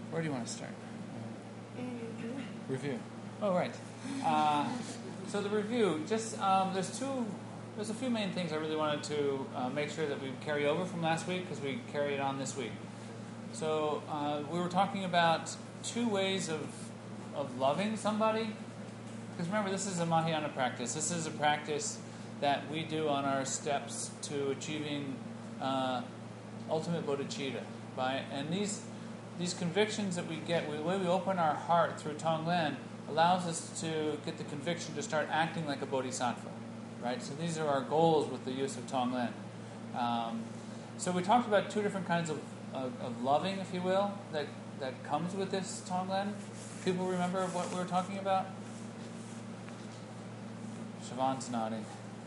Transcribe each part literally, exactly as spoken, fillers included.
Where do you want to start? Review. Oh, right. Uh, so the review, just um, there's two, there's a few main things I really wanted to uh, make sure that we carry over from last week because we carry it on this week. So uh, we were talking about two ways of of loving somebody. Because remember, this is a Mahayana practice. This is a practice that we do on our steps to achieving uh, ultimate bodhicitta. By and these these convictions that we get, the way we open our heart through Tonglen, allows us to get the conviction to start acting like a bodhisattva, right? So these are our goals with the use of Tonglen. Um, so we talked about two different kinds of, of, of loving, if you will, that, that comes with this Tonglen. People remember what we were talking about? Siobhan's nodding.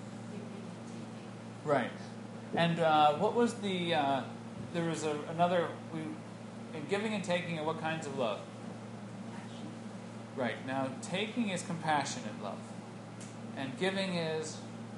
Right. And uh, what was the, uh, there was a, another, we, in giving and taking are what kinds of love? Right. Now, taking is compassionate love. And giving is,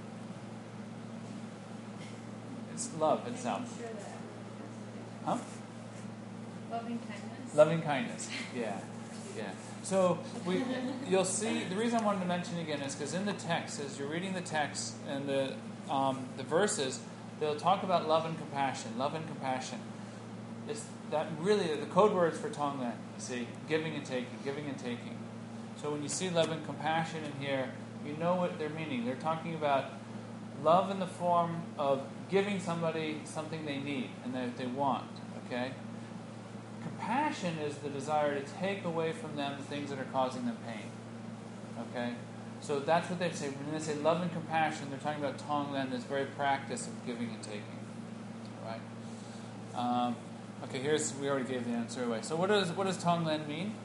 it's love itself. Huh? Loving kindness. Loving kindness. Yeah. Yeah. So we, you'll see, the reason I wanted to mention again is because in the text, as you're reading the text and the um, the verses, they'll talk about love and compassion, love and compassion. It's that really the code words for Tonglen, you see, giving and taking, giving and taking. So when you see love and compassion in here, you know what they're meaning. They're talking about love in the form of giving somebody something they need and that they want, okay? Compassion is the desire to take away from them the things that are causing them pain, okay? So that's what they say. When they say love and compassion, they're talking about Tonglen, this very practice of giving and taking, all right? Um, okay, here's, we already gave the answer away. So what does, what does Tonglen mean?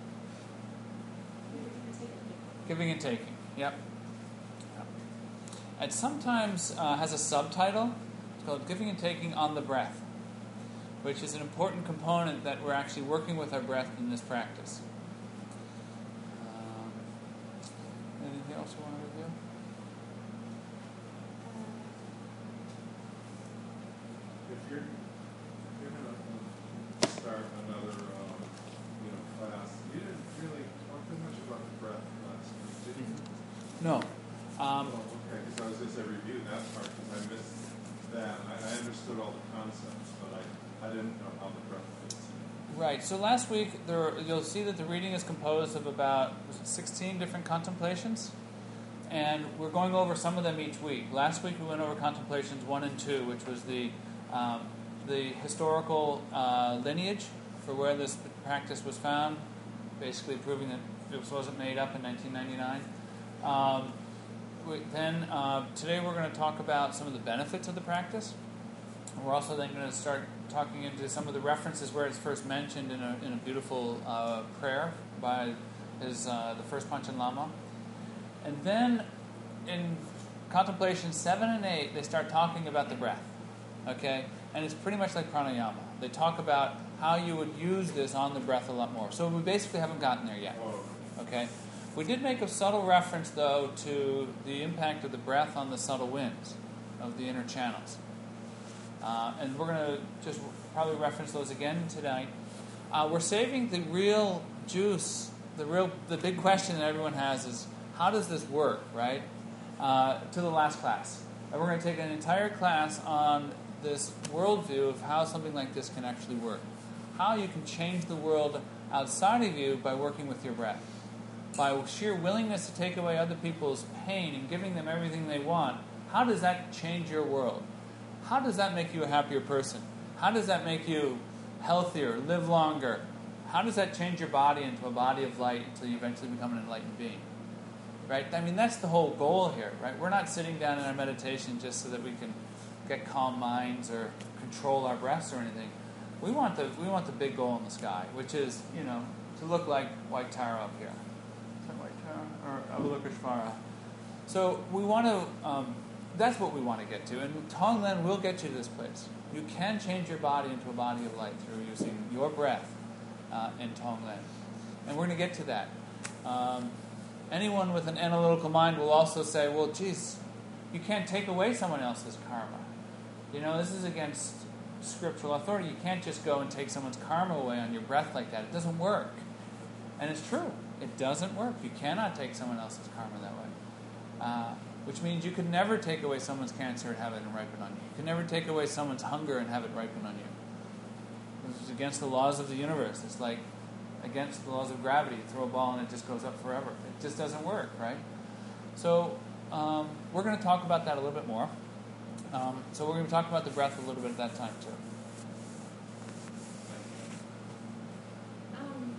Giving and taking, yep. yep. It sometimes uh, has a subtitle. It's called Giving and Taking on the Breath, which is an important component that we're actually working with our breath in this practice. Um, anything else you want to review? If you're, if you're going to start another um, you know, class, you didn't really talk too much about the breath last week, did you? No. Um, oh, okay, because I was just I reviewed that part because I missed that. I, I understood all the concepts, but I I didn't know how the breath fits in. Right. So last week, there, you'll see that the reading is composed of about was it sixteen different contemplations, and we're going over some of them each week. Last week we went over contemplations one and two, which was the um, the historical uh, lineage for where this practice was found, basically proving that it wasn't made up in nineteen ninety-nine. Um, we, then uh, today we're going to talk about some of the benefits of the practice. We're also then going to start talking into some of the references where it's first mentioned in a in a beautiful uh, prayer by his uh, the first Panchen Lama. And then in contemplation seven and eight, they start talking about the breath. Okay? And it's pretty much like pranayama. They talk about how you would use this on the breath a lot more. So we basically haven't gotten there yet. Okay? We did make a subtle reference, though, to the impact of the breath on the subtle winds of the inner channels. Uh, and we're going to just probably reference those again tonight. Uh, we're saving the real juice, the real, the big question that everyone has is, how does this work, right? Uh, to the last class. And we're going to take an entire class on this worldview of how something like this can actually work. How you can change the world outside of you by working with your breath. By sheer willingness to take away other people's pain and giving them everything they want, how does that change your world? How does that make you a happier person? How does that make you healthier, live longer? How does that change your body into a body of light until you eventually become an enlightened being? Right? I mean, that's the whole goal here, right? We're not sitting down in our meditation just so that we can get calm minds or control our breaths or anything. We want the we want the big goal in the sky, which is, you know, to look like White Tara up here. Is that White Tara? Or Avalokiteshvara? So we want to... Um, That's what we want to get to, and Tonglen will get you to this place. You can change your body into a body of light through using your breath uh, in Tonglen, and we're going to get to that. Um, anyone with an analytical mind will also say, "Well, geez, you can't take away someone else's karma. You know, this is against scriptural authority. You can't just go and take someone's karma away on your breath like that. It doesn't work. And it's true. It doesn't work. You cannot take someone else's karma that way. Uh, which means you could never take away someone's cancer and have it ripen on you. You can never take away someone's hunger and have it ripen on you. This is against the laws of the universe. It's like against the laws of gravity. You throw a ball and it just goes up forever. It just doesn't work, right? So um, we're going to talk about that a little bit more. Um, so we're going to talk about the breath a little bit at that time too. Um,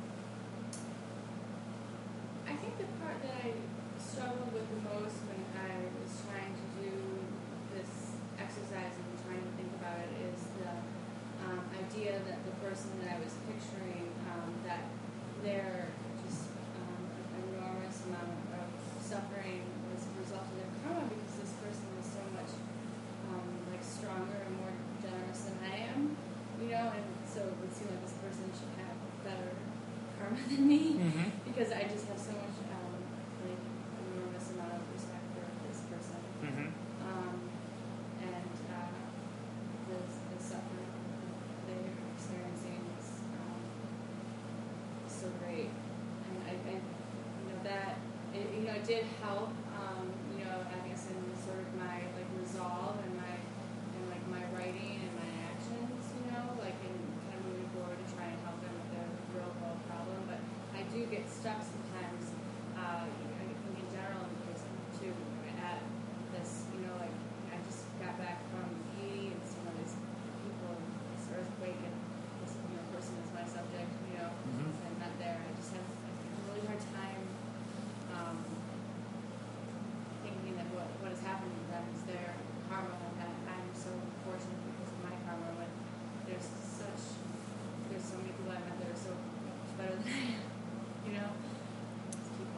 I think the part that I struggled with the most when I was trying to do this exercise and trying to think about it is the um, idea that the person that I was picturing, um, that their just um, enormous amount of suffering was a result of their karma, because this person was so much um, like stronger and more generous than I am, you know, and so it would seem like this person should have better karma than me, Mm-hmm. because I just have so much um, like enormous amount of respect for this person, Mm-hmm. um, and uh, the, the suffering they're experiencing is um, so great, and I, I you know that it, you know it did help, um, you know, I guess in sort of my like resolve and my and like my writing and my actions, you know, like in kind of moving forward to try and help them with their real world problem. But I do get stuck sometimes. Uh, I think in general in prison too at this, you know, like I just got back from Haiti and some of these people, this earthquake, and this you know person is my subject, you know, Mm-hmm. and not there. I just have like, a really hard time. Um, thinking that what, what is happening to them is their karma, and that I'm so fortunate because of my karma, but there's such, there's so many people I met that are so much better than I am, you know? These people.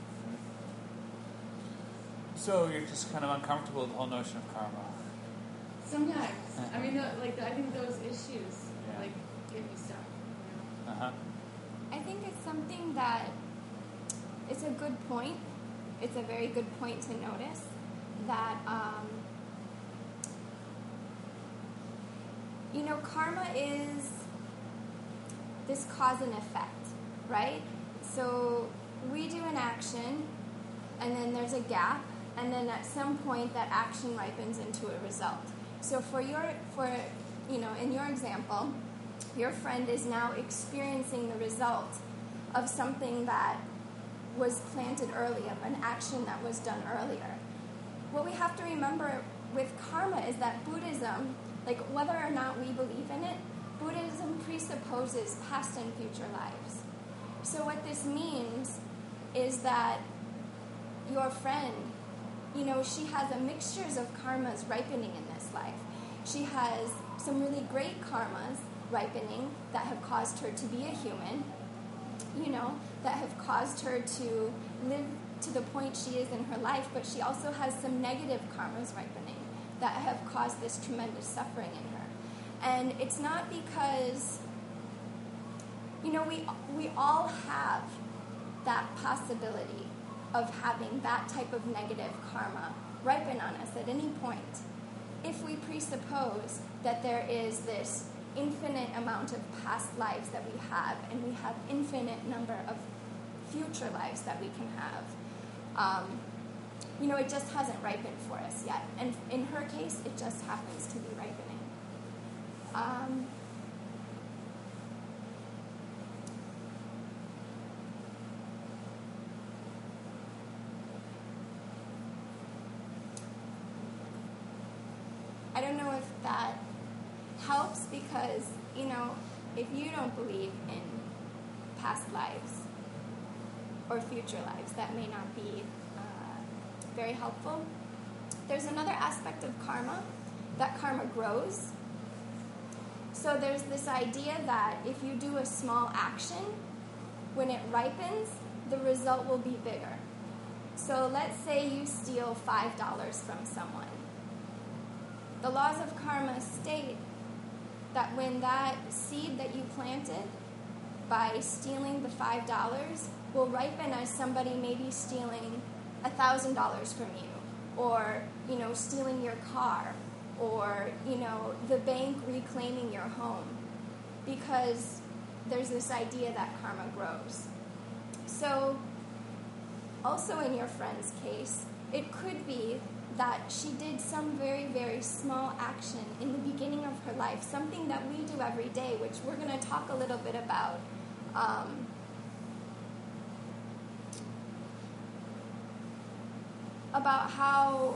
So you're just kind of uncomfortable with the whole notion of karma. Sometimes. I mean, the, like, I think those issues, Yeah. like, get me stuck, you know? Uh-huh. I think it's something that it's a good point. It's a very good point to notice that, um, you know, karma is this cause and effect, right? So we do an action, and then there's a gap, and then at some point that action ripens into a result. So for your, for you know, in your example, your friend is now experiencing the result of something that was planted earlier, an action that was done earlier. What we have to remember with karma is that Buddhism, like whether or not we believe in it, Buddhism presupposes past and future lives. So what this means is that your friend, you know, she has a mixtures of karmas ripening in this life. She has some really great karmas ripening that have caused her to be a human, you know, that have caused her to live to the point she is in her life, but she also has some negative karmas ripening that have caused this tremendous suffering in her. And it's not because, you know, we we all have that possibility of having that type of negative karma ripen on us at any point, if we presuppose that there is this infinite amount of past lives that we have, and we have infinite number of future lives that we can have. Um, you know, it just hasn't ripened for us yet. And in her case, it just happens to be ripening. Um, I don't know if that helps because, you know, if you don't believe in past lives or future lives, that may not be uh, very helpful. There's another aspect of karma, that karma grows. So there's this idea that if you do a small action, when it ripens, the result will be bigger. So let's say you steal five dollars from someone. The laws of karma state that when that seed that you planted by stealing the five dollars will ripen as somebody maybe stealing one thousand dollars from you, or, you know, stealing your car, or, you know, the bank reclaiming your home, because there's this idea that karma grows. So, also in your friend's case, it could be that she did some very, very small action in the beginning of her life, something that we do every day, which we're going to talk a little bit about. Um, about how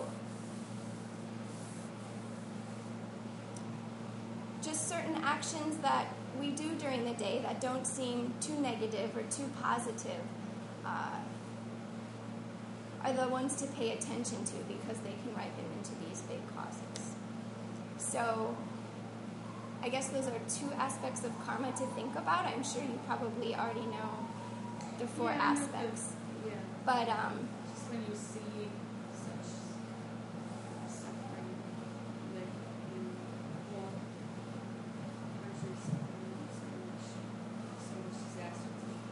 just certain actions that we do during the day that don't seem too negative or too positive uh, are the ones to pay attention to, because they can ripen into these big causes. So I guess those are two aspects of karma to think about. I'm sure you probably already know the four Yeah, I know aspects. the- Yeah. But um, Just when you see such suffering, like in well, countries suffering so much, so much disaster,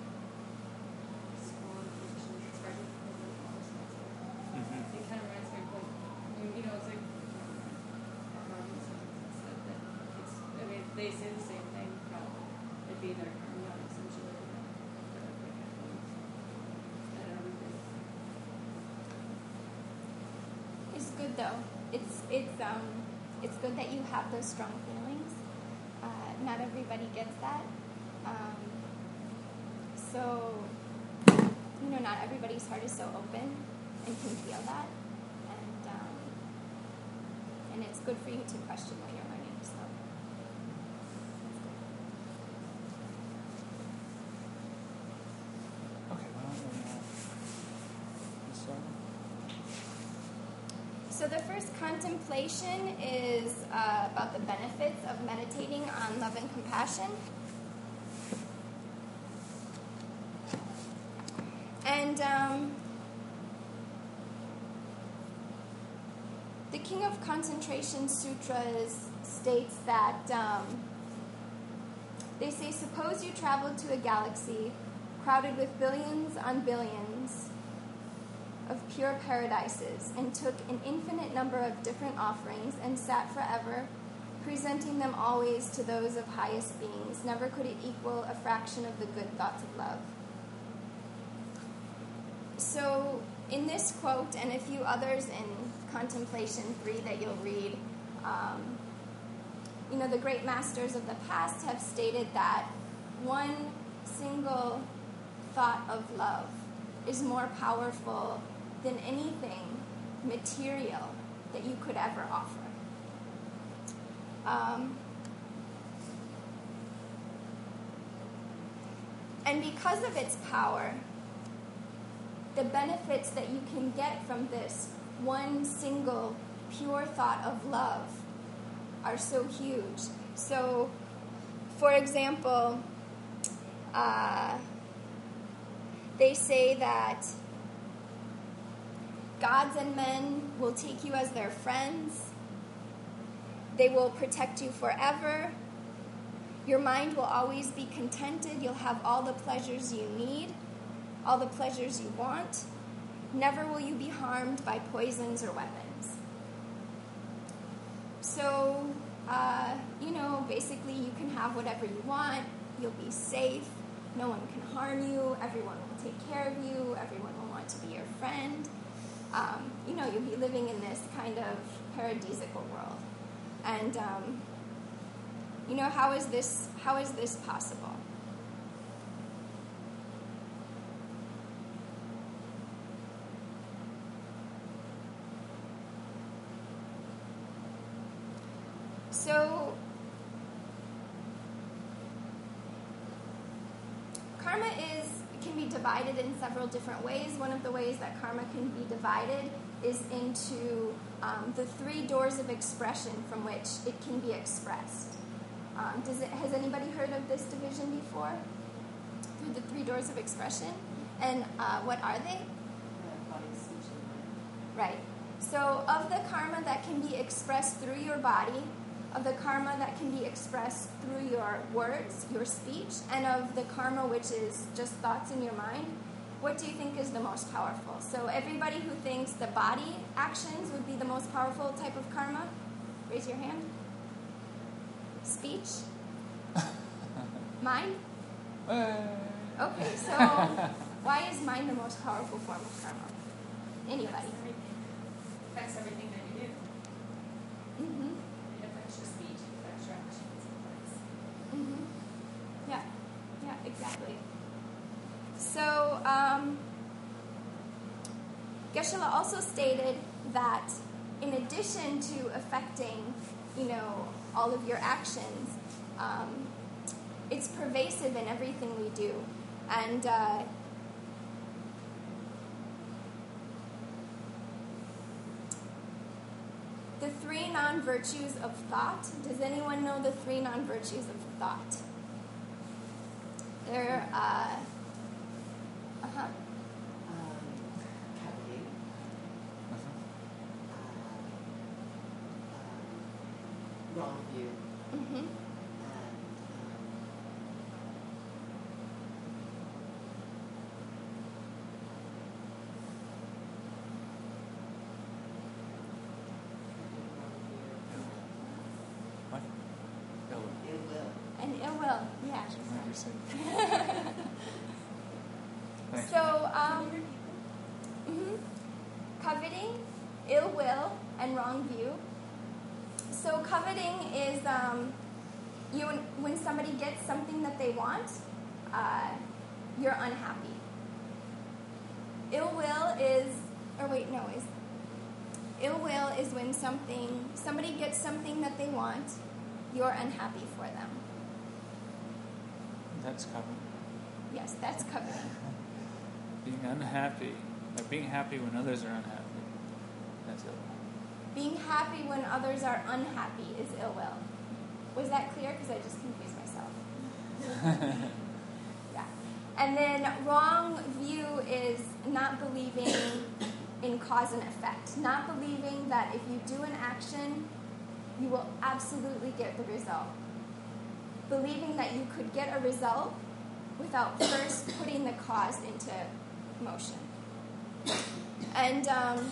small nations, it's hard to put it all Mm-hmm. It kind of reminds me of like, you know, it's like Robinson said that it's. I mean, they say the same thing about it being their karma, essentially. That like happens at everything. it's good though. It's it's um it's good that you have those strong feelings. Uh, not everybody gets that. Um, so you know, not everybody's heart is so open and can feel that, and um, and it's good for you to question what you're learning. So Okay, why don't we uh, this one? So the first contemplation is uh, about the benefits of meditating on love and compassion. And um, the King of Concentration Sutras states that um, they say, suppose you traveled to a galaxy crowded with billions on billions of pure paradises, and took an infinite number of different offerings and sat forever, presenting them always to those of highest beings. Never could it equal a fraction of the good thoughts of love. So in this quote, and a few others in Contemplation three that you'll read, um, you know, the great masters of the past have stated that one single thought of love is more powerful than anything material that you could ever offer. Um, and because of its power, the benefits that you can get from this one single pure thought of love are so huge. So, for example, uh, they say that gods and men will take you as their friends. They will protect you forever. Your mind will always be contented. You'll have all the pleasures you need, all the pleasures you want. Never will you be harmed by poisons or weapons. So, uh, you know, basically you can have whatever you want. You'll be safe. No one can harm you. Everyone will take care of you. Everyone will want to be your friend. Um, you know, you'll be living in this kind of paradisical world. And, um, you know, how is this, how is this possible? So, karma is can be divided in several different ways. One of the ways that karma can be divided is into um, the three doors of expression from which it can be expressed. Um, does it, has anybody heard of this division before? Through the three doors of expression? And uh, what are they? Right. So of the karma that can be expressed through your body, of the karma that can be expressed through your words, your speech, and of the karma which is just thoughts in your mind, what do you think is the most powerful? So everybody who thinks the body actions would be the most powerful type of karma? Raise your hand. Speech? Mind? Okay, so why is mind the most powerful form of karma? Anybody? It affects everything that you do. Mm-hmm. It affects your speech, it affects your actions. Mm-hmm. Yeah, yeah, exactly. So, um, Geshe-la also stated that in addition to affecting, you know, all of your actions, um, it's pervasive in everything we do. And uh, the three non-virtues of thought. Does anyone know the three non-virtues of thought? They're, uh, uh-huh. Um, coveting, uh, uh, wrong view, Mm-hmm. and um, What? Ill ill will. And ill will, yeah. will. Thanks. So, um, mhm. coveting, ill will, and wrong view. So coveting is um, you when somebody gets something that they want, uh, you're unhappy. Ill will is, or wait, no, is ill will is when something somebody gets something that they want, you're unhappy for them. That's coveting. Yes, that's coveting. Being unhappy, or being happy when others are unhappy. That's ill. Being happy when others are unhappy is ill will. Was that clear? Because I just confused myself. Yeah. And then wrong view is not believing in cause and effect. Not believing that if you do an action, you will absolutely get the result. Believing that you could get a result without first putting the cause into motion. And, um,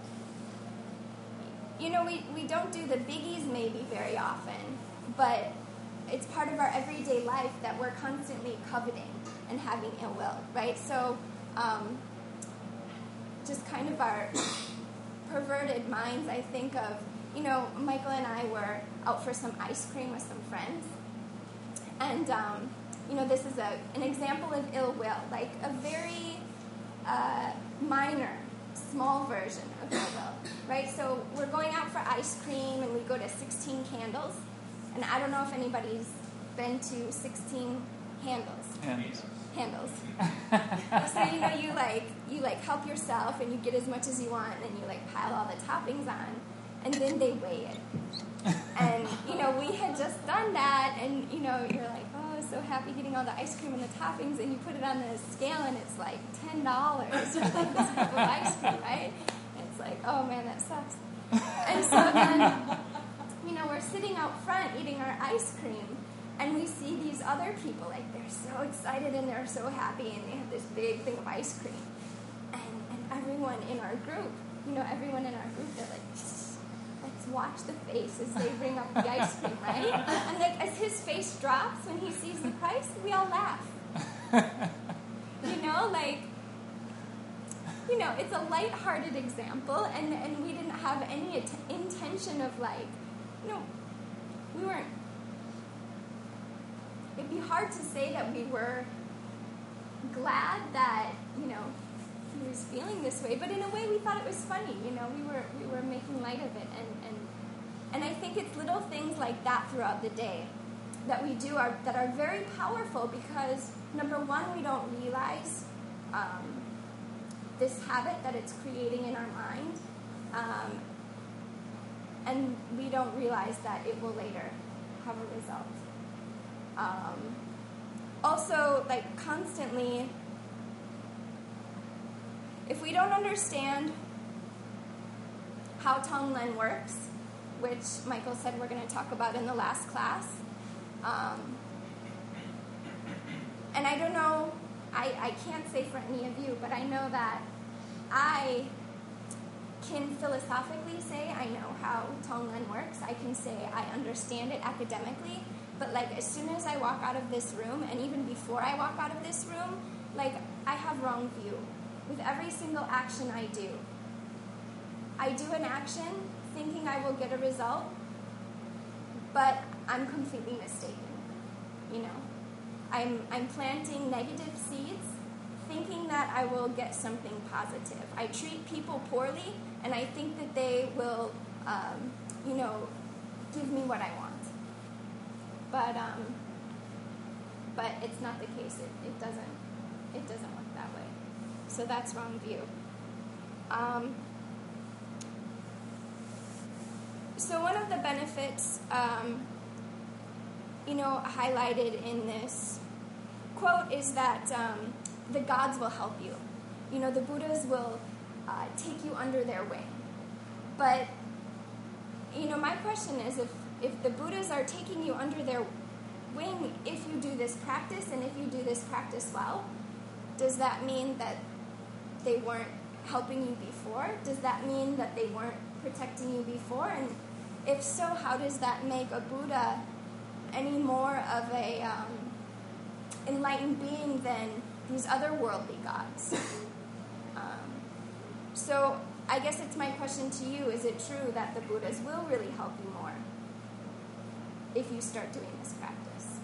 you know, we, we don't do the biggies maybe very often, but it's part of our everyday life that we're constantly coveting and having ill will, right? So, um, just kind of our perverted minds, I think of, you know, Michael and I were out for some ice cream with some friends, and, um, you know, this is a an example of ill will, like a very uh, minor, small version of ill will, right? So we're going out for ice cream, and we go to sixteen Candles, and I don't know if anybody's been to sixteen Handles. Hands. Handles. So you know, you like you like help yourself, and you get as much as you want, and you like pile all the toppings on, and then they weigh it. And you know, we had just done that, and you know, you're like, oh, so happy getting all the ice cream and the toppings, and you put it on the scale, and it's like ten dollars for like this cup of ice cream, right? And it's like, oh man, that sucks. And so then, you know, we're sitting out front eating our ice cream, and we see these other people, like they're so excited and they're so happy, and they have this big thing of ice cream, and and everyone in our group, you know, everyone in our group, they're like, let's watch the face as they bring up the ice cream, right? And like as his face drops when he sees the price, we all laugh. You know, like, you know, it's a lighthearted example, and, and we didn't have any at- intention of like, you know, we weren't, it'd be hard to say that we were glad that, you know, he was feeling this way, but in a way we thought it was funny, you know, we were we were making light of it, and, and and I think it's little things like that throughout the day that we do are that are very powerful, because number one, we don't realize um, this habit that it's creating in our mind, um, and we don't realize that it will later have a result. Um, also, like constantly, if we don't understand how Tonglen works, which Michael said we're going to talk about in the last class, um, and I don't know, I, I can't say for any of you, but I know that I can philosophically say I know how Tonglen works. I can say I understand it academically. But like as soon as I walk out of this room, and even before I walk out of this room, like I have wrong view with every single action I do. I do an action thinking I will get a result, but I'm completely mistaken. You know, I'm I'm planting negative seeds, thinking that I will get something positive. I treat people poorly, and I think that they will, um, you know, give me what I want. But um, but it's not the case. It, it doesn't it doesn't work that way. So that's wrong view. Um, so one of the benefits, um, you know, highlighted in this quote is that um, the gods will help you. You know, the Buddhas will uh, take you under their wing. But, you know, my question is if, if the Buddhas are taking you under their wing, if you do this practice, and if you do this practice well, does that mean that they weren't helping you before? Does that mean that they weren't protecting you before? And if so, how does that make a Buddha any more of a um, enlightened being than these other worldly gods? um, so I guess it's my question to you, is it true that the Buddhas will really help you more if you start doing this practice?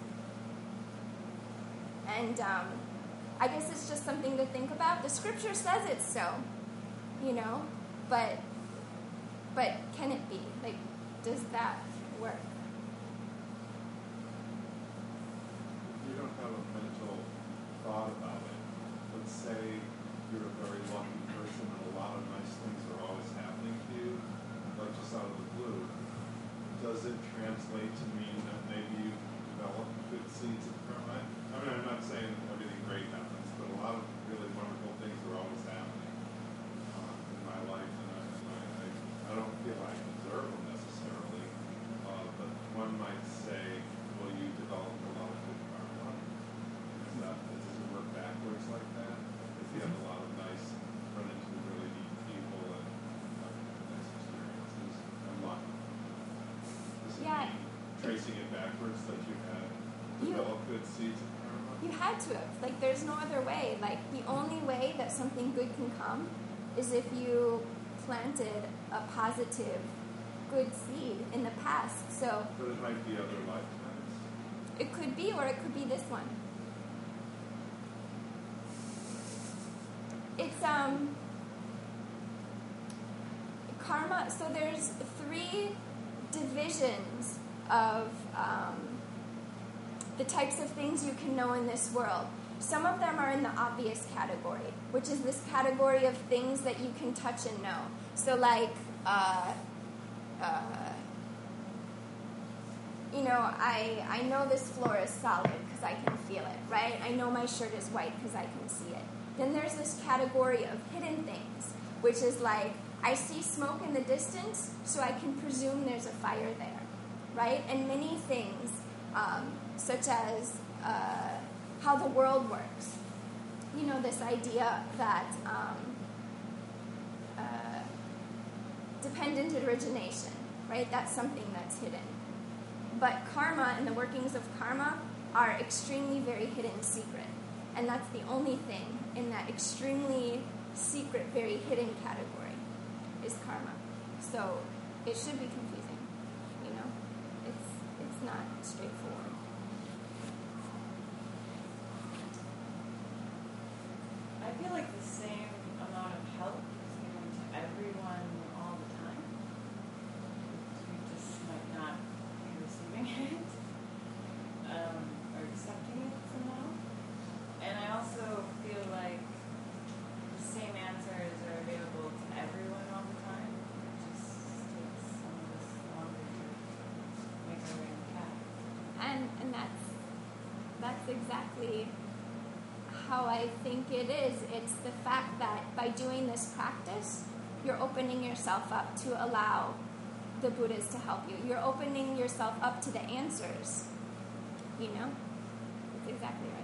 And um, I guess it's just something to think about. The scripture says it's so, you know, but but can it be? Like, does that work? You don't have a mental thought about it. Let's say you're a very lucky person and a lot of nice things are always happening to you, like just out of the blue. Does it translate to mean that maybe you develop good seeds of karma? I mean, I'm not saying everything great happens, but a lot of really wonderful things are always happening uh, in my life, and I, and I, I, I don't feel I deserve them necessarily, uh, but one might say, well, you develop a lot of good karma. Is that, does it work backwards like that? If you have a lot of nice, run into really neat people and have nice experiences and luck. Does it Yeah. mean tracing it backwards that you had You- developed good seeds of karma? You had to have. Like, there's no other way. Like, the only way that something good can come is if you planted a positive, good seed in the past. So But it might be other lifetimes. it could be, or it could be this one. It's, um, karma. So there's three divisions of, um, the types of things you can know in this world. Some of them are in the obvious category, which is this category of things that you can touch and know. So like, uh, uh, you know, I, I know this floor is solid because I can feel it, right? I know my shirt is white because I can see it. Then there's this category of hidden things, which is like, I see smoke in the distance, so I can presume there's a fire there, right? And many things, um, such as uh, how the world works. You know, this idea that um, uh, dependent origination, right? That's something that's hidden. But karma and the workings of karma are extremely very hidden secret. And that's the only thing in that extremely secret, very hidden category is karma. So it should be confusing, you know? It's, it's not straightforward. I feel like the same amount of help is given to everyone all the time. We just might not be receiving it um, or accepting it somehow. And I also feel like the same answers are available to everyone all the time. It just takes some of us longer to make our way in the path. And and that's that's exactly how I think it is. It's the fact that by doing this practice, you're opening yourself up to allow the Buddhas to help you. You're opening yourself up to the answers. You know? That's exactly right.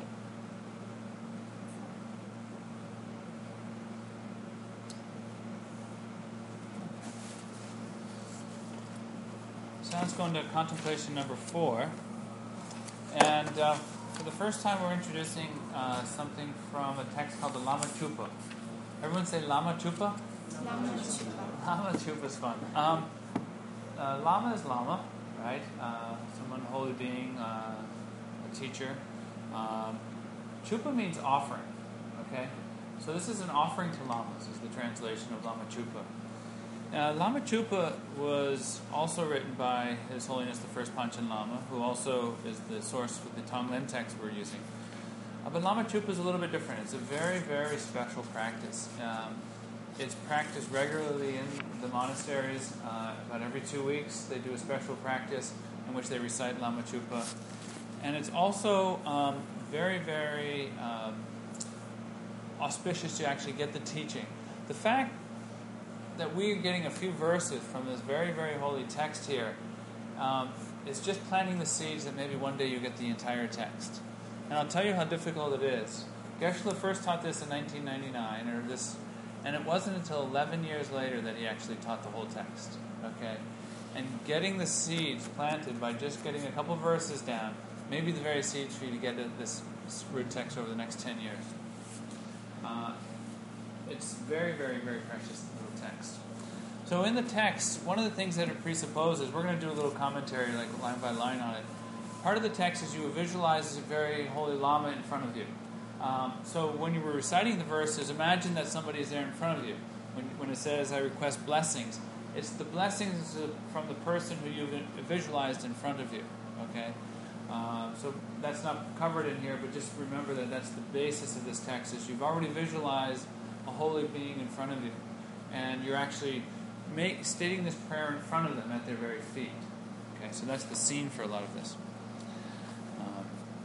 So now let's go into contemplation number four. And uh, for the first time, we're introducing uh, something from a text called the Lama Chupa. Everyone say Lama Chupa? Lama Chupa. Lama Chupa is fun. Um, uh, Lama is Lama, right? Uh, someone, holy being, uh, a teacher. Um, Chupa means offering, okay? So this is an offering to Lamas, is the translation of Lama Chupa. Uh, Lama Chupa was also written by His Holiness the First Panchen Lama, who also is the source for the Tonglen text we're using. Uh, but Lama Chupa is a little bit different. It's a very, very special practice. Um, it's practiced regularly in the monasteries. Uh, about every two weeks, they do a special practice in which they recite Lama Chupa. And it's also um, very, very um, auspicious to actually get the teaching. The fact that we're getting a few verses from this very, very holy text here um, is just planting the seeds that maybe one day you get the entire text. And I'll tell you how difficult it is. Geshe-la first taught this in nineteen ninety-nine, or this, and it wasn't until eleven years later that he actually taught the whole text. Okay, and getting the seeds planted by just getting a couple verses down, maybe the very seeds for you to get this root text over the next ten years. Uh, it's very, very, very precious. Text. So in the text, one of the things that it presupposes, we're going to do a little commentary, like line by line on it. Part of the text is you visualize a very holy Lama in front of you. Um, so when you were reciting the verses, imagine that somebody is there in front of you. When, when it says, I request blessings, it's the blessings from the person who you've visualized in front of you. Okay? Uh, so that's not covered in here, but just remember that that's the basis of this text, is you've already visualized a holy being in front of you. And you're actually make, stating this prayer in front of them at their very feet. Okay, so that's the scene for a lot of this. Um,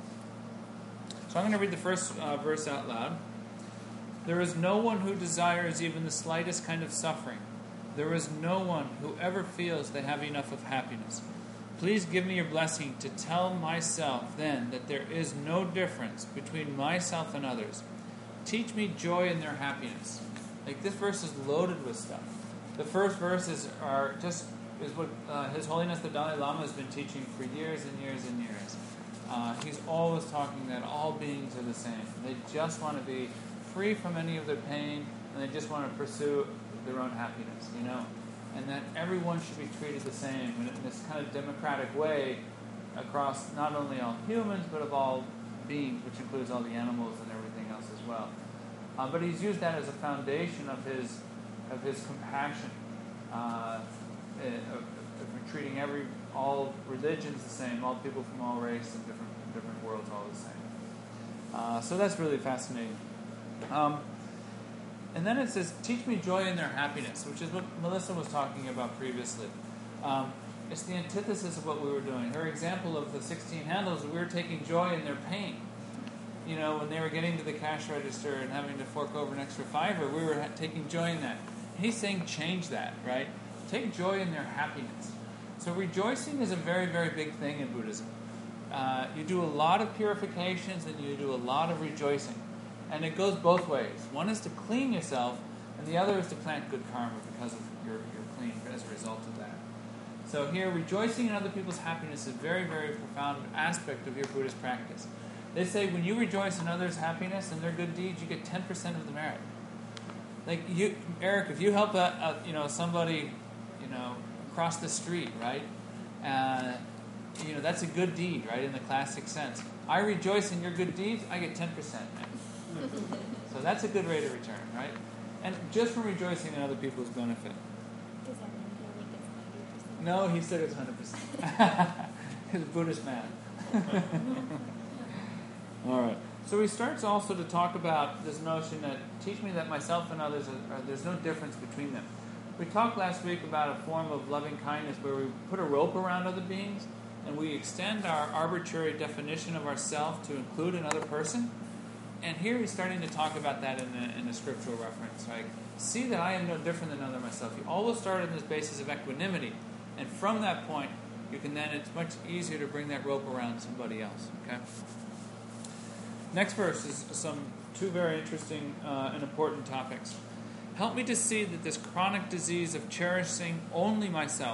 so I'm going to read the first uh, verse out loud. There is no one who desires even the slightest kind of suffering. There is no one who ever feels they have enough of happiness. Please give me your blessing to tell myself then that there is no difference between myself and others. Teach me joy in their happiness. Like, this verse is loaded with stuff. The first verses are just is what uh, His Holiness the Dalai Lama has been teaching for years and years and years. Uh, he's always talking that all beings are the same. They just want to be free from any of their pain, and they just want to pursue their own happiness, you know. And that everyone should be treated the same in this kind of democratic way across not only all humans, but of all beings, which includes all the animals and everything else as well. Uh, but he's used that as a foundation of his of his compassion, uh, of, of treating every all religions the same, all people from all races and different different worlds all the same. Uh, so that's really fascinating. Um, and then it says, "Teach me joy in their happiness," which is what Melissa was talking about previously. Um, it's the antithesis of what we were doing. Her example of the sixteen handles, we were taking joy in their pain. You know, when they were getting to the cash register and having to fork over an extra fiver, we were ha- taking joy in that. He's saying change that, right? Take joy in their happiness. So rejoicing is a very, very big thing in Buddhism. Uh, you do a lot of purifications and you do a lot of rejoicing. And it goes both ways. One is to clean yourself, and the other is to plant good karma because of your, your clean as a result of that. So here, rejoicing in other people's happiness is a very, very profound aspect of your Buddhist practice. They say when you rejoice in others' happiness and their good deeds, you get ten percent of the merit. Like you, Eric, if you help a, a, you know somebody, you know, across the street, right? Uh, you know that's a good deed, right? In the classic sense, I rejoice in your good deeds. I get ten percent. So that's a good rate of return, right? And just from rejoicing in other people's benefit. Does that mean he only gets ninety percent? No, he said it's one hundred percent. He's a Buddhist man. All right. So he starts also to talk about this notion that teach me that myself and others, are, are, there's no difference between them. We talked last week about a form of loving kindness where we put a rope around other beings and we extend our arbitrary definition of ourself to include another person. And here he's starting to talk about that in a, in a scriptural reference. Like, see that I am no different than another myself. You always start on this basis of equanimity. And from that point, you can then, it's much easier to bring that rope around somebody else. Okay? Next verse is some two very interesting uh, and important topics. Help me to see that this chronic disease of cherishing only myself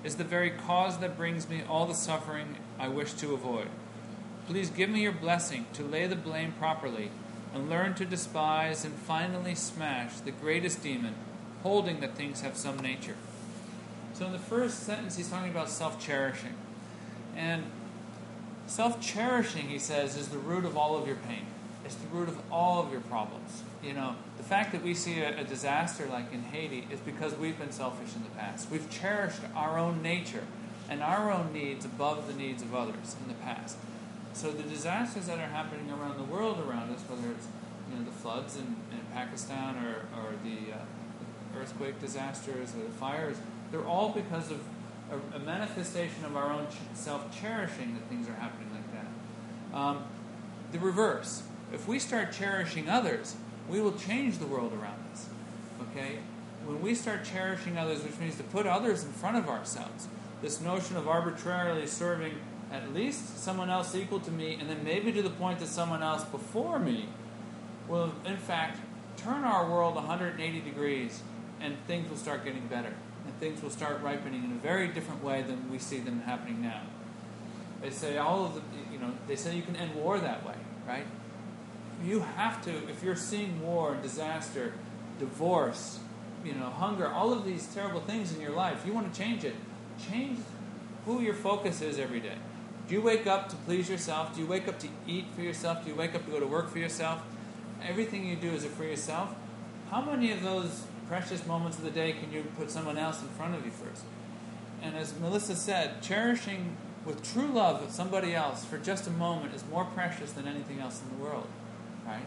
is the very cause that brings me all the suffering I wish to avoid. Please give me your blessing to lay the blame properly and learn to despise and finally smash the greatest demon, holding that things have some nature. So in the first sentence, he's talking about self-cherishing. And self-cherishing, he says, is the root of all of your pain. It's the root of all of your problems. You know, the fact that we see a, a disaster like in Haiti is because we've been selfish in the past. We've cherished our own nature and our own needs above the needs of others in the past. So the disasters that are happening around the world around us, whether it's, you know, the floods in, in Pakistan or, or the uh, earthquake disasters or the fires, they're all because of a, a manifestation of our own ch- self-cherishing that things are happening like that. Um, the reverse. If we start cherishing others, we will change the world around us. Okay? When we start cherishing others, which means to put others in front of ourselves, this notion of arbitrarily serving at least someone else equal to me, and then maybe to the point that someone else before me, will in fact turn our world one hundred eighty degrees, and things will start getting better. And things will start ripening in a very different way than we see them happening now. They say all of the, you know, they say you can end war that way, right? You have to, if you're seeing war, disaster, divorce, you know, hunger, all of these terrible things in your life, you want to change it. Change who your focus is every day. Do you wake up to please yourself? Do you wake up to eat for yourself? Do you wake up to go to work for yourself? Everything you do, is it for yourself? How many of those precious moments of the day can you put someone else in front of you first? And as Melissa said, cherishing with true love with somebody else for just a moment is more precious than anything else in the world, right?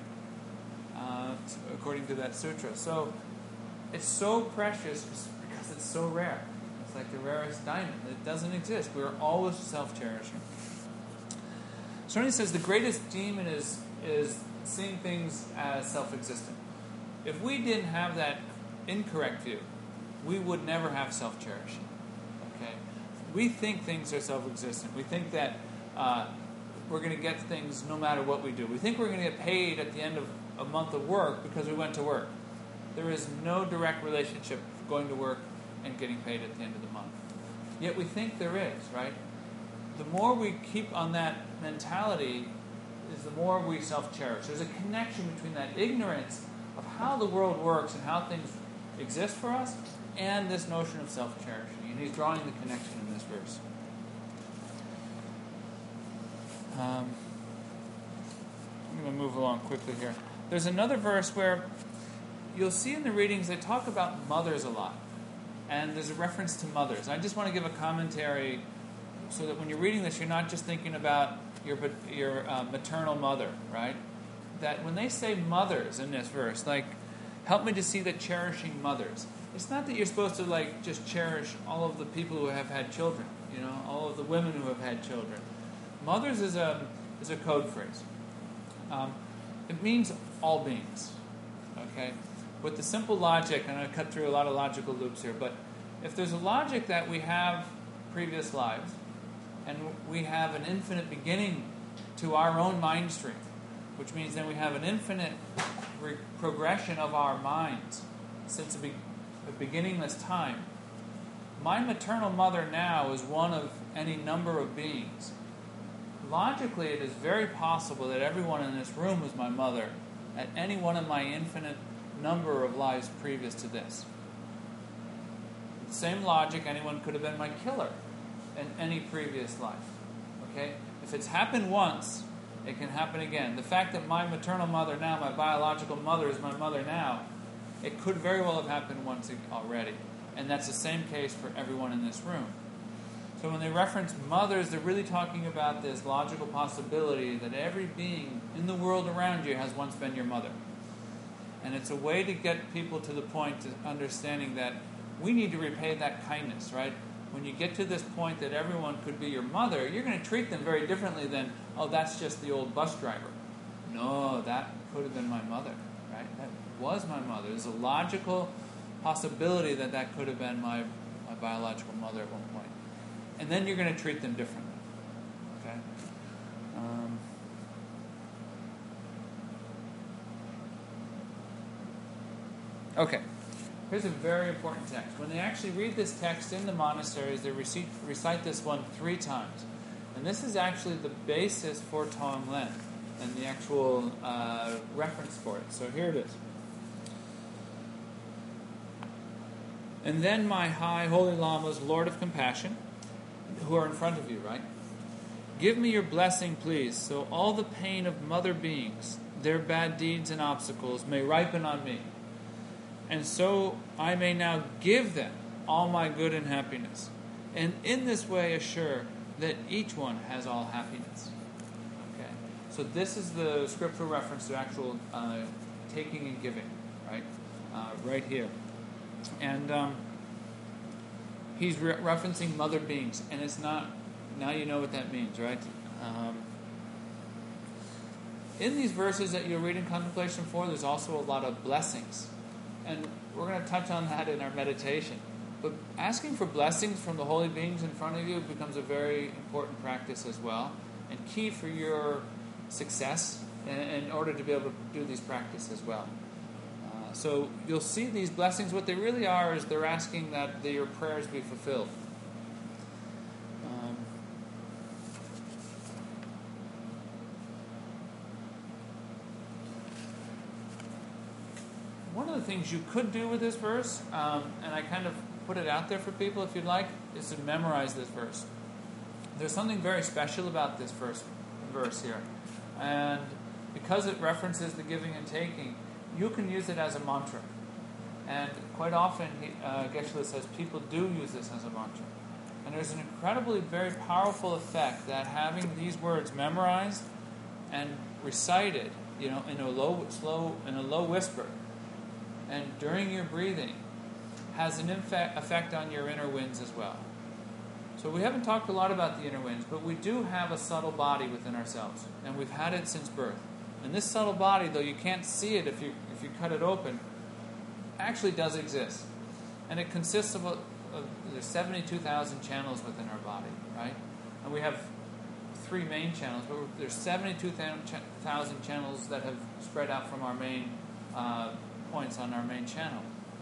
Uh, according to that sutra. So it's so precious because it's so rare. It's like the rarest diamond. It doesn't exist. We're always self-cherishing. Shoni says the greatest demon is is seeing things as self-existent. If we didn't have that incorrect view, we would never have self-cherishing. Okay, we think things are self-existent. We think that uh, we're going to get things no matter what we do. We think we're going to get paid at the end of a month of work because we went to work. There is no direct relationship going to work and getting paid at the end of the month. Yet we think there is, right? The more we keep on that mentality is the more we self-cherish. There's a connection between that ignorance of how the world works and how things exist for us and this notion of self-cherishing. And he's drawing the connection in this verse. Um, I'm going to move along quickly here. There's another verse where you'll see in the readings they talk about mothers a lot. And there's a reference to mothers. I just want to give a commentary so that when you're reading this, you're not just thinking about your your uh, maternal mother, right? That when they say mothers in this verse, like, help me to see the cherishing mothers. It's not that you're supposed to, like, just cherish all of the people who have had children, you know, all of the women who have had children. Mothers is a is a code phrase. Um, it means all beings, okay? With the simple logic, and I'm going to cut through a lot of logical loops here, but if there's a logic that we have previous lives, and we have an infinite beginning to our own mind stream, which means then we have an infinite re- progression of our minds since a, be- a beginningless time. My maternal mother now is one of any number of beings. Logically, it is very possible that everyone in this room was my mother at any one of my infinite number of lives previous to this. The same logic, anyone could have been my killer in any previous life. Okay? If it's happened once, it can happen again. The fact that my maternal mother now, my biological mother is my mother now, it could very well have happened once already. And that's the same case for everyone in this room. So when they reference mothers, they're really talking about this logical possibility that every being in the world around you has once been your mother. And it's a way to get people to the point to understanding that we need to repay that kindness, right? When you get to this point that everyone could be your mother, you're going to treat them very differently than, oh, that's just the old bus driver. No, that could have been my mother, right? That was my mother. There's a logical possibility that that could have been my, my biological mother at one point. And then you're going to treat them differently, okay? Um, Okay. Here's a very important text. When they actually read this text in the monasteries, they recite, recite this one three times. And this is actually the basis for Tonglen and the actual uh, reference for it. So here it is. And then my high holy lamas, Lord of compassion, who are in front of you, right? Give me your blessing, please, so all the pain of mother beings, their bad deeds and obstacles, may ripen on me. And so I may now give them all my good and happiness, and in this way assure that each one has all happiness. Okay, so this is the scriptural reference to actual uh, taking and giving, right? Uh, right here. And um, he's re- referencing mother beings, and it's not, now you know what that means, right? Um, in these verses that you're reading Contemplation for, there's also a lot of blessings. And we're going to touch on that in our meditation. But asking for blessings from the holy beings in front of you becomes a very important practice as well, and key for your success in, in order to be able to do these practices as well. Uh, so you'll see these blessings, what they really are is they're asking that the, your prayers be fulfilled. Um, One of the things you could do with this verse, um, and I kind of put it out there for people if you'd like, is to memorize this verse. There's something very special about this first verse here. And because it references the giving and taking, you can use it as a mantra. And quite often, he, uh, Geshe-la says, people do use this as a mantra. And there's an incredibly, very powerful effect that having these words memorized and recited, you know, in a low, slow, in a low whisper, and during your breathing, has an effect on your inner winds as well. So we haven't talked a lot about the inner winds, but we do have a subtle body within ourselves, and we've had it since birth. And this subtle body, though you can't see it if you if you cut it open, actually does exist. And it consists of, a, of there's seventy-two thousand channels within our body, right? And we have three main channels, but there's seventy-two thousand channels that have spread out from our main uh, points on our main channel.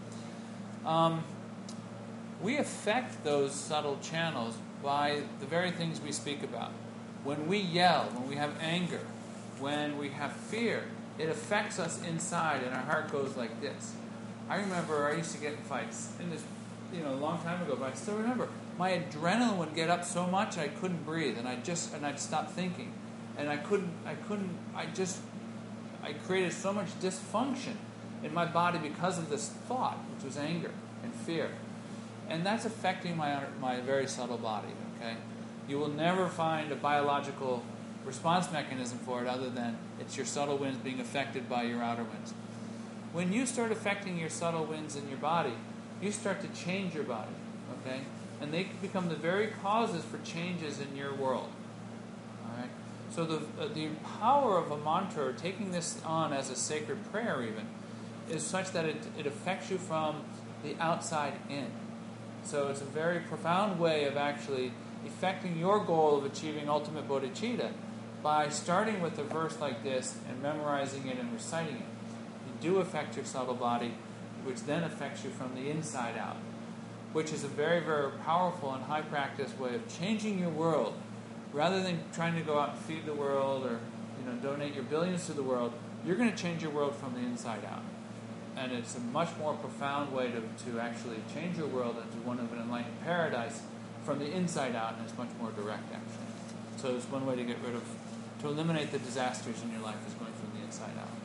Um, we affect those subtle channels by the very things we speak about. When we yell, when we have anger, when we have fear, it affects us inside, and our heart goes like this. I remember I used to get in fights, in this, you know, a long time ago, but I still remember my adrenaline would get up so much I couldn't breathe, and I just and I'd stop thinking, and I couldn't, I couldn't, I just, I created so much dysfunction in my body because of this thought, which was anger and fear. And that's affecting my my very subtle body, okay? You will never find a biological response mechanism for it other than it's your subtle winds being affected by your outer winds. When you start affecting your subtle winds in your body, you start to change your body, okay? And they become the very causes for changes in your world, all right? So the, uh, the power of a mantra, or taking this on as a sacred prayer even, is such that it, it affects you from the outside in. So it's a very profound way of actually effecting your goal of achieving ultimate bodhicitta by starting with a verse like this and memorizing it and reciting it. You do affect your subtle body, which then affects you from the inside out, which is a very, very powerful and high practice way of changing your world. Rather than trying to go out and feed the world or, you know, donate your billions to the world, you're going to change your world from the inside out. And it's a much more profound way to, to actually change your world into one of an enlightened paradise from the inside out, and it's much more direct, actually. So it's one way to get rid of, to eliminate the disasters in your life is going from the inside out.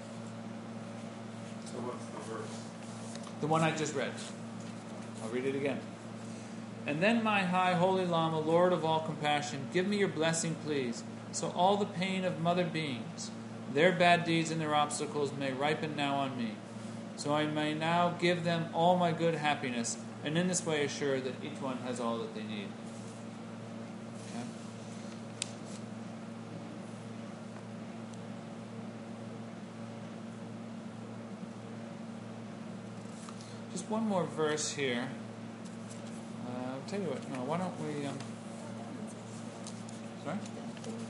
So what's the verse? The one I just read. I'll read it again. And then my high holy Lama, Lord of all compassion, give me your blessing, please, so all the pain of mother beings, their bad deeds and their obstacles may ripen now on me. So I may now give them all my good happiness, and in this way assure that each one has all that they need. Okay? Just one more verse here. Uh, I'll tell you what, no, why don't we... Um, sorry?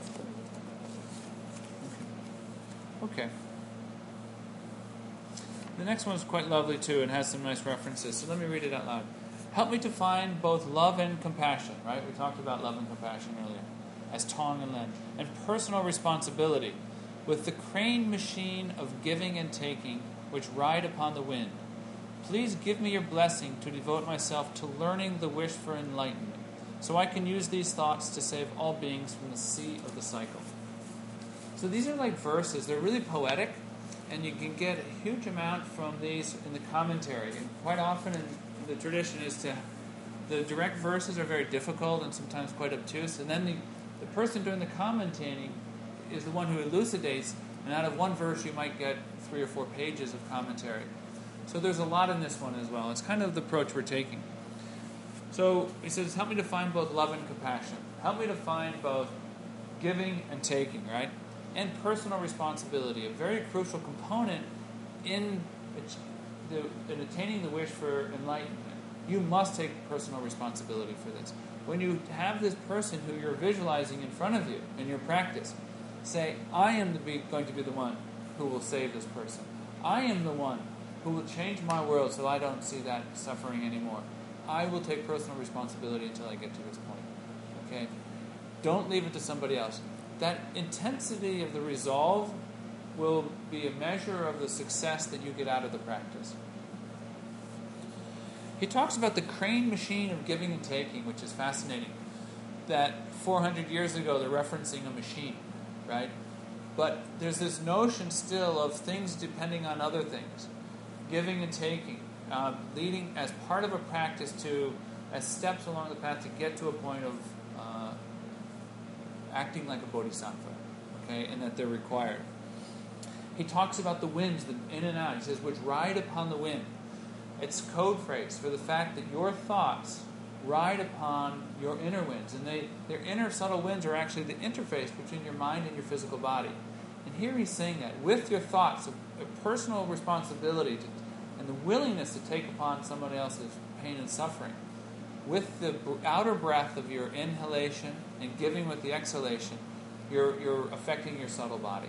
Okay. Okay. the next one's quite lovely too and has some nice references. So let me read it out loud. Help me to find both love and compassion, right? We talked about love and compassion earlier, as Tong and Len, and personal responsibility, with the crane machine of giving and taking, which ride upon the wind. Please give me your blessing to devote myself to learning the wish for enlightenment, so I can use these thoughts to save all beings from the sea of the cycle. So these are like verses. They're really poetic, and you can get a huge amount from these in the commentary. And quite often in the tradition is to, the direct verses are very difficult and sometimes quite obtuse, and then the, the person doing the commentating is the one who elucidates, and out of one verse you might get three or four pages of commentary. So there's a lot in this one as well. It's kind of the approach we're taking. So he says, help me to find both love and compassion. Help me to find both giving and taking, right? And personal responsibility, a very crucial component in, the, in attaining the wish for enlightenment. You must take personal responsibility for this. When you have this person who you're visualizing in front of you in your practice, say, I am the be, going to be the one who will save this person. I am the one who will change my world so I don't see that suffering anymore. I will take personal responsibility until I get to this point. Okay? Don't leave it to somebody else. That intensity of the resolve will be a measure of the success that you get out of the practice. He talks about the crane machine of giving and taking, which is fascinating. That four hundred years ago they're referencing a machine, right? But there's this notion still of things depending on other things. Giving and taking, uh, leading as part of a practice to, as steps along the path to get to a point of uh, acting like a bodhisattva, okay, and that they're required. He talks about the winds, the in and out. He says, which ride upon the wind. It's code phrase for the fact that your thoughts ride upon your inner winds, and they, their inner subtle winds are actually the interface between your mind and your physical body. And here he's saying that with your thoughts, a, a personal responsibility to, and the willingness to take upon somebody else's pain and suffering, with the outer breath of your inhalation and giving with the exhalation, you're you're affecting your subtle body,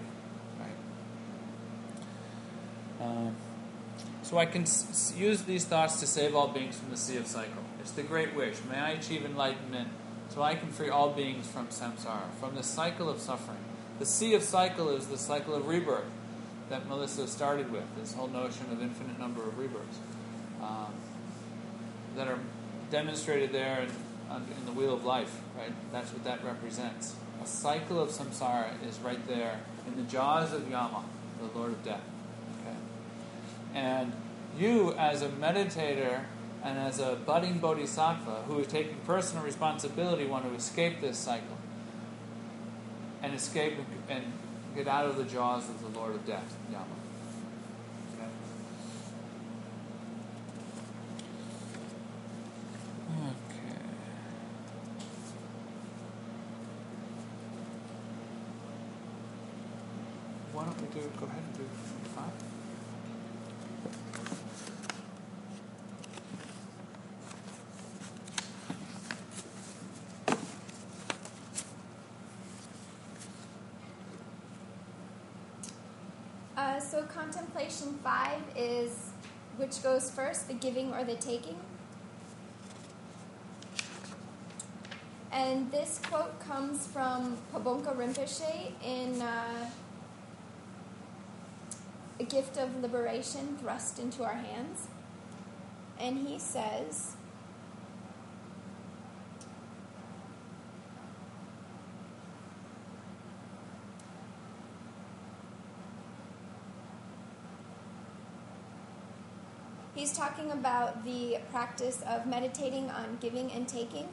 right? Uh, so I can s- use these thoughts to save all beings from the sea of cycle. It's the great wish. May I achieve enlightenment so I can free all beings from samsara, from the cycle of suffering. The sea of cycle is the cycle of rebirth that Melissa started with, this whole notion of infinite number of rebirths um, that are demonstrated there in, in the wheel of life, right? That's what that represents. A cycle of samsara is right there in the jaws of Yama, the Lord of Death. Okay? And you, as a meditator and as a budding bodhisattva who is taking personal responsibility, want to escape this cycle and escape and get out of the jaws of the Lord of Death, Yama. Okay? Okay. Why don't we do, go ahead and do five? Uh, so contemplation five is, which goes first, the giving or the taking? And this quote comes from Pabonka Rinpoche in uh, A Gift of Liberation Thrust into Our Hands. And he says, he's talking about the practice of meditating on giving and taking.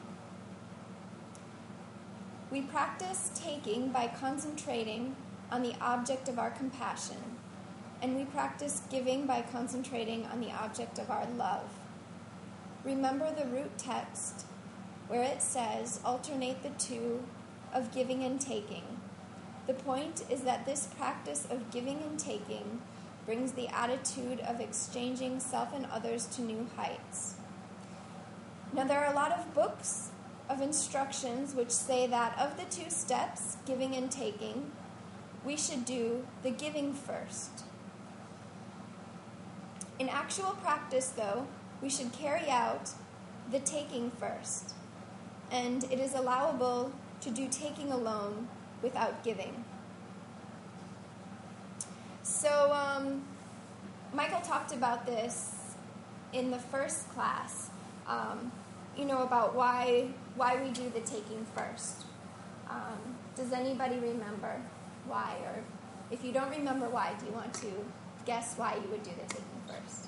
We practice taking by concentrating on the object of our compassion, and we practice giving by concentrating on the object of our love. Remember the root text where it says, alternate the two of giving and taking. The point is that this practice of giving and taking brings the attitude of exchanging self and others to new heights. Now, there are a lot of books of instructions which say that of the two steps, giving and taking, we should do the giving first. In actual practice, though, we should carry out the taking first, and it is allowable to do taking alone without giving. So, um, Michael talked about this in the first class, um, you know, about why why we do the taking first. Um, does anybody remember why? Or if you don't remember why, do you want to guess why you would do the taking first?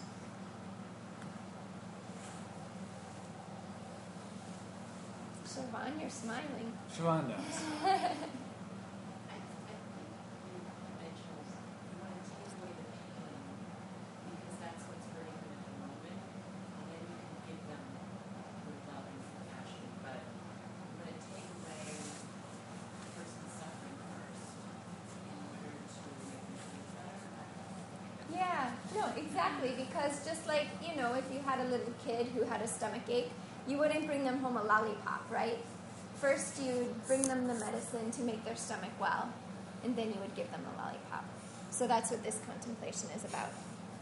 Siobhan, you're smiling. Siobhan knows. I, I think you mentioned you want to take away the pain because that's what's hurting them at the moment, and then you can give them with love and compassion. But you want to take away the person's suffering first in order to make them feel better. Yeah, no, exactly, because just like, you know, if you had a little kid who had a stomach ache, you wouldn't bring them home a lollipop, right? First, you'd bring them the medicine to make their stomach well, and then you would give them the lollipop. So that's what this contemplation is about.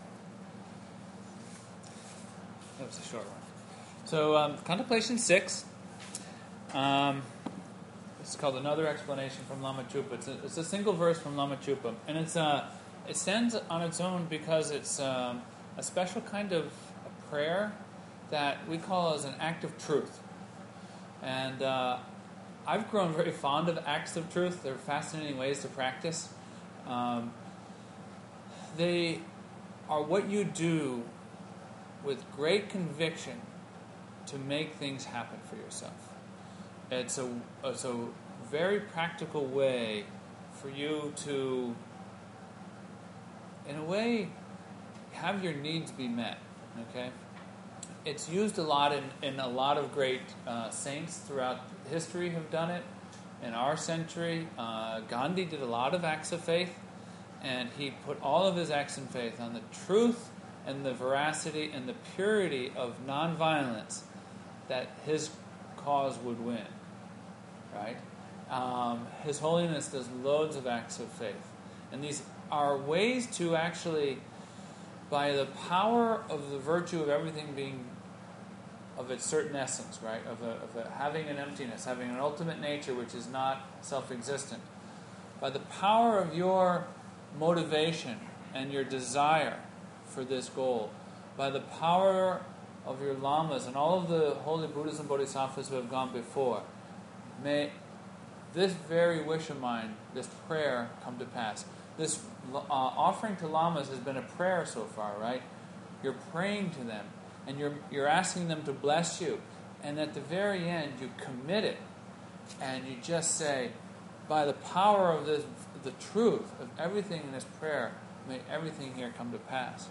That was a short one. So, um, contemplation six. Um, it's called Another Explanation from Lama Chupa. It's a, it's a single verse from Lama Chupa, and it's uh, it stands on its own because it's um, a special kind of a prayer that we call as an act of truth. And uh, I've grown very fond of acts of truth. They're fascinating ways to practice. Um, they are what you do with great conviction to make things happen for yourself. It's a, it's a very practical way for you to, in a way, have your needs be met. Okay? It's used a lot in, in a lot of great uh, saints throughout history have done it. In our century, uh, Gandhi did a lot of acts of faith, and he put all of his acts of faith on the truth and the veracity and the purity of nonviolence that his cause would win. Right? Um, His Holiness does loads of acts of faith. And these are ways to actually, by the power of the virtue of everything being of its certain essence, right, of, a, of a, having an emptiness, having an ultimate nature which is not self-existent, by the power of your motivation and your desire for this goal, by the power of your lamas and all of the holy Buddhas and Bodhisattvas who have gone before, may this very wish of mine, this prayer, come to pass. This uh, offering to lamas has been a prayer so far, right? You're praying to them, and you're you're asking them to bless you. And at the very end, you commit it, and you just say, by the power of this, the truth of everything in this prayer, may everything here come to pass.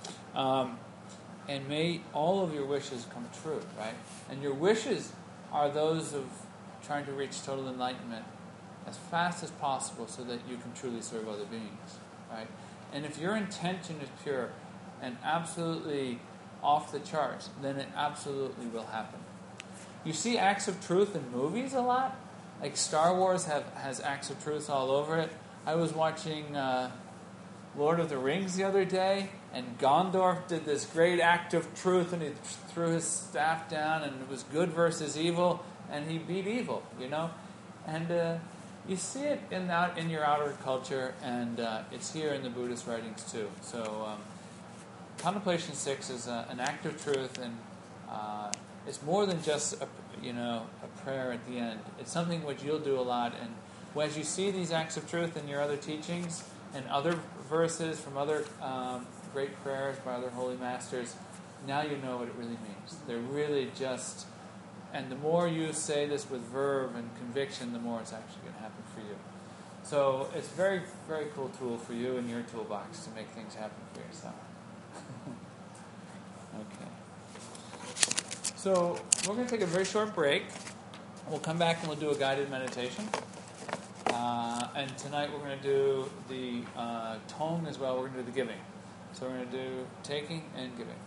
Um, and may all of your wishes come true, right? And your wishes are those of trying to reach total enlightenment as fast as possible so that you can truly serve other beings, right? And if your intention is pure and absolutely off the charts, then it absolutely will happen. You see acts of truth in movies a lot. Like Star Wars have, has acts of truth all over it. I was watching uh, Lord of the Rings the other day, and Gondorf did this great act of truth, and he threw his staff down, and it was good versus evil, and he beat evil, you know? And uh, you see it in that in your outer culture, and uh, it's here in the Buddhist writings too. So um, Contemplation Six is a, an act of truth, and uh, it's more than just a, you know a prayer at the end. It's something which you'll do a lot, and as you see these acts of truth in your other teachings and other verses from other um, great prayers by other holy masters, now you know what it really means. They're really just, and the more you say this with verve and conviction, the more it's actually going to happen for you. So it's a very, very cool tool for you in your toolbox to make things happen for yourself. Okay. So we're going to take a very short break. We'll come back and we'll do a guided meditation. Uh, and tonight we're going to do the uh, tone as well. We're going to do the giving. So we're going to do taking and giving.